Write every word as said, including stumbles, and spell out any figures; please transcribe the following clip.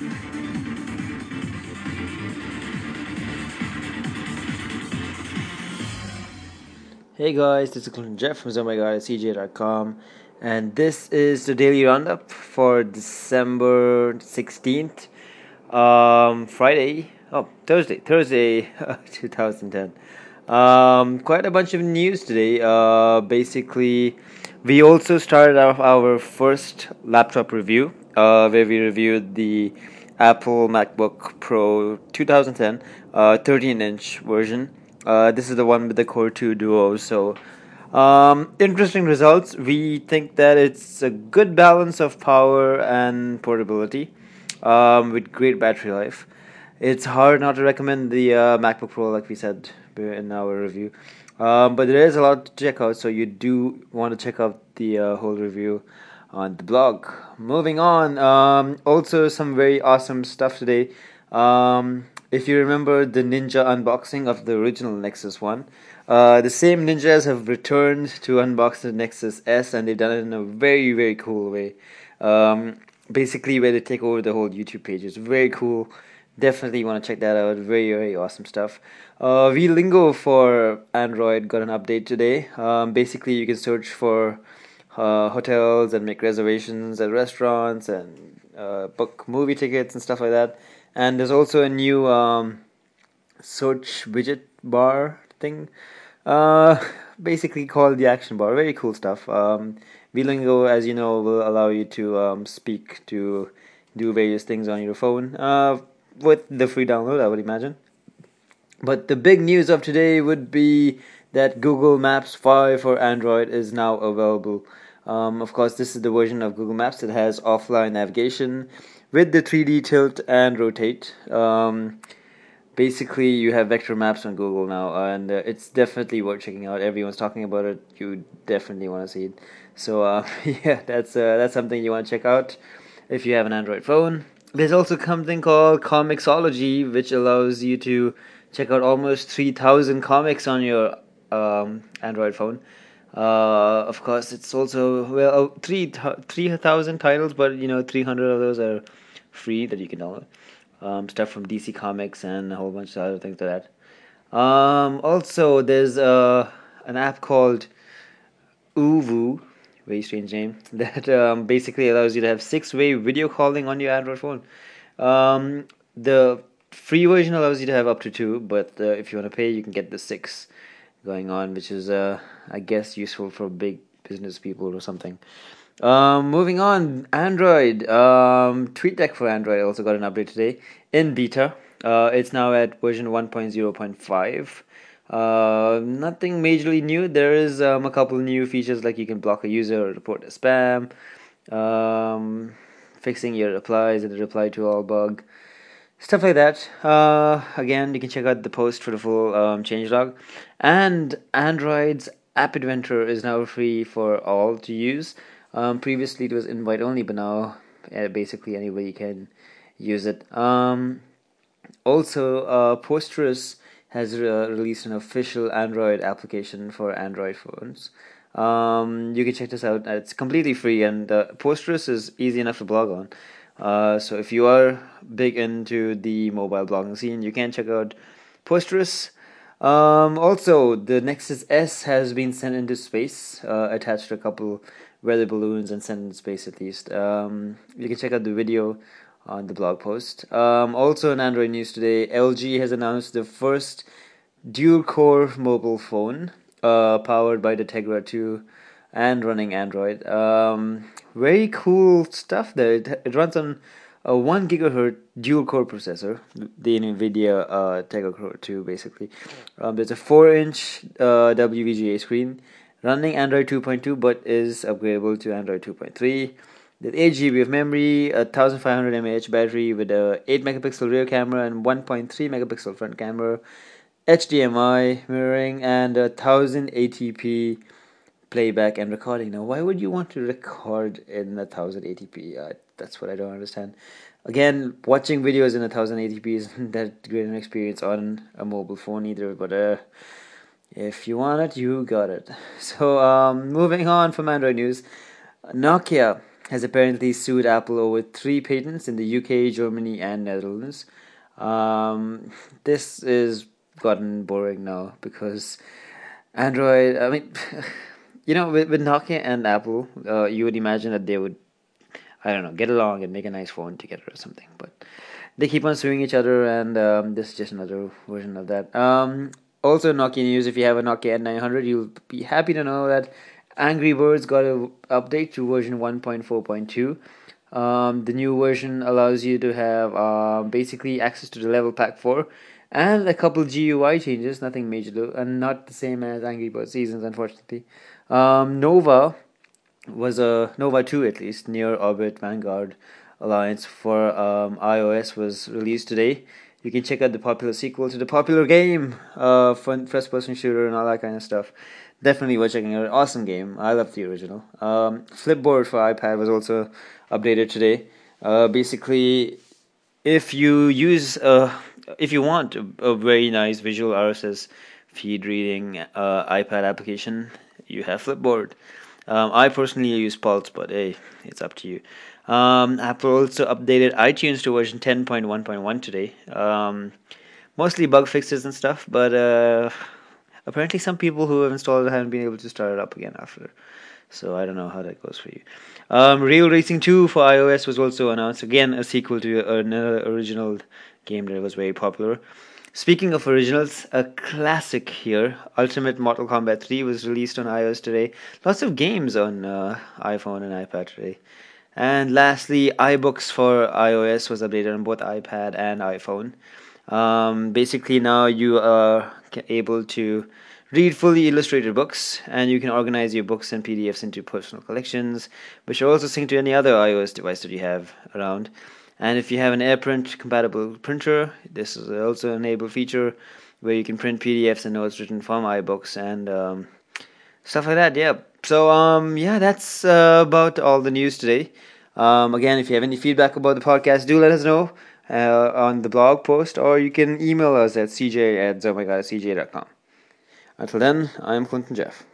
Hey guys, this is Clinton Jeff from Zombiegard at C J dot com, and this is the daily roundup for December sixteenth, um, Friday, oh, Thursday, Thursday, twenty ten. Um, quite a bunch of news today. Uh, basically, we also started off our first laptop review, uh, where we reviewed the Apple MacBook Pro twenty ten, uh, thirteen inch version. Uh, this is the one with the Core two Duo. So, um, interesting results. We think that it's a good balance of power and portability, um, with great battery life. It's hard not to recommend the uh, MacBook Pro, like we said in our review. Um, but there is a lot to check out, so you do want to check out the uh, whole review on the blog. Moving on, um, also some very awesome stuff today. Um, if you remember the Ninja unboxing of the original Nexus one, uh, the same ninjas have returned to unbox the Nexus S, and they've done it in a very, very cool way. Um, basically, where they take over the whole YouTube page. It's very cool. Definitely want to check that out. Very, very awesome stuff. Uh, VLingo for Android got an update today. Um, basically, you can search for uh, hotels and make reservations at restaurants and uh, book movie tickets and stuff like that. And there's also a new um, search widget bar thing, uh, basically called the action bar. Very cool stuff. Um, VLingo, as you know, will allow you to um, speak to do various things on your phone uh, with the free download, I would imagine. But the big news of today would be that Google Maps five for Android is now available. Um, of course, this is the version of Google Maps that has offline navigation with the three D tilt and rotate. Um, basically, you have vector maps on Google now, and uh, it's definitely worth checking out. Everyone's talking about it. You definitely want to see it. So uh, yeah, that's uh, that's something you want to check out if you have an Android phone. There's also something called Comixology, which allows you to check out almost three thousand comics on your um, Android phone. Uh, of course, it's also well oh, three three thousand titles, but you know three hundred of those are free that you can download. Um, stuff from D C Comics and a whole bunch of other things like that. Um, also, there's uh, an app called Uvu, very strange name, that um, basically allows you to have six-way video calling on your Android phone. Um, the free version allows you to have up to two, but uh, if you want to pay, you can get the six going on, which is, uh, I guess, useful for big business people or something. Um, moving on, Android. Um, TweetDeck for Android also got an update today in beta. Uh, it's now at version one point zero point five. Uh, nothing majorly new. There is um, a couple new features like you can block a user or report a spam, um, fixing your replies and the reply to all bug, stuff like that. Uh, again, you can check out the post for the full um, changelog. And Android's App Inventor is now free for all to use. Um, previously, it was invite only, but now uh, basically anybody can use it. Um, also, uh, Postgres has re- released an official Android application for Android phones. Um, you can check this out. It's completely free, and uh, Postgres is easy enough to blog on. Uh, so if you are big into the mobile blogging scene, you can check out Postgres. Um, also, the Nexus S has been sent into space, uh, attached to a couple weather balloons and sent into space at least. Um, you can check out the video on the blog post. Um, also in Android news today, L G has announced the first dual-core mobile phone uh, powered by the Tegra two and running Android. Um, very cool stuff there. It, it runs on a one gigahertz dual-core processor, the NVIDIA uh, Tegra Core two basically. Um, there's a four inch uh, W V G A screen running Android two point two but is upgradable to Android two point three. There's eight gigabytes of memory, a fifteen hundred milliamp hour battery with a eight megapixel rear camera and one point three megapixel front camera, H D M I mirroring, and a ten eighty p playback and recording. Now, why would you want to record in a ten eighty p? Uh, that's what I don't understand. Again, watching videos in a ten eighty p isn't that great an experience on a mobile phone either, but uh, if you want it, you got it. So, um, moving on from Android news, Nokia has apparently sued Apple over three patents in the U K, Germany, and Netherlands. Um, this is gotten boring now because Android. I mean, you know, with, with Nokia and Apple, uh, you would imagine that they would, I don't know, get along and make a nice phone together or something. But they keep on suing each other, and um, this is just another version of that. Um, also, Nokia news: if you have a Nokia N nine hundred, you'll be happy to know that Angry Birds got a update to version one point four point two. Um, the new version allows you to have uh, basically access to the level pack four and a couple G U I changes, nothing major though, and not the same as Angry Birds Seasons, unfortunately. Um, Nova was a Nova two at least, Near Orbit Vanguard Alliance for um, iOS was released today. You can check out the popular sequel to the popular game, uh, fun first person shooter and all that kind of stuff. Definitely worth checking out. Awesome game. I love the original. Um, Flipboard for iPad was also updated today. Uh, basically, if you use uh, if you want a, a very nice visual R S S feed reading uh, iPad application, you have Flipboard. Um, I personally use Pulse, but hey, it's up to you. Um, Apple also updated iTunes to version ten point one point one today. Um, mostly bug fixes and stuff, but uh, apparently some people who have installed it haven't been able to start it up again after. So I don't know how that goes for you. Um, Real Racing two for iOS was also announced. Again, a sequel to another original game that was very popular. Speaking of originals, a classic here, Ultimate Mortal Kombat three was released on iOS today. Lots of games on uh, iPhone and iPad today. And lastly, iBooks for iOS was updated on both iPad and iPhone. Um, basically, now you are able to read fully illustrated books, and you can organize your books and P D Fs into personal collections, which are also synced to any other iOS device that you have around. And if you have an AirPrint compatible printer, this is also an enable feature where you can print P D Fs and notes written from iBooks and um, stuff like that. Yeah. So um, yeah, that's uh, about all the news today. Um, again, if you have any feedback about the podcast, do let us know uh, on the blog post, or you can email us at c j at zomagada c j dot com. Until then, I'm Clinton Jeff.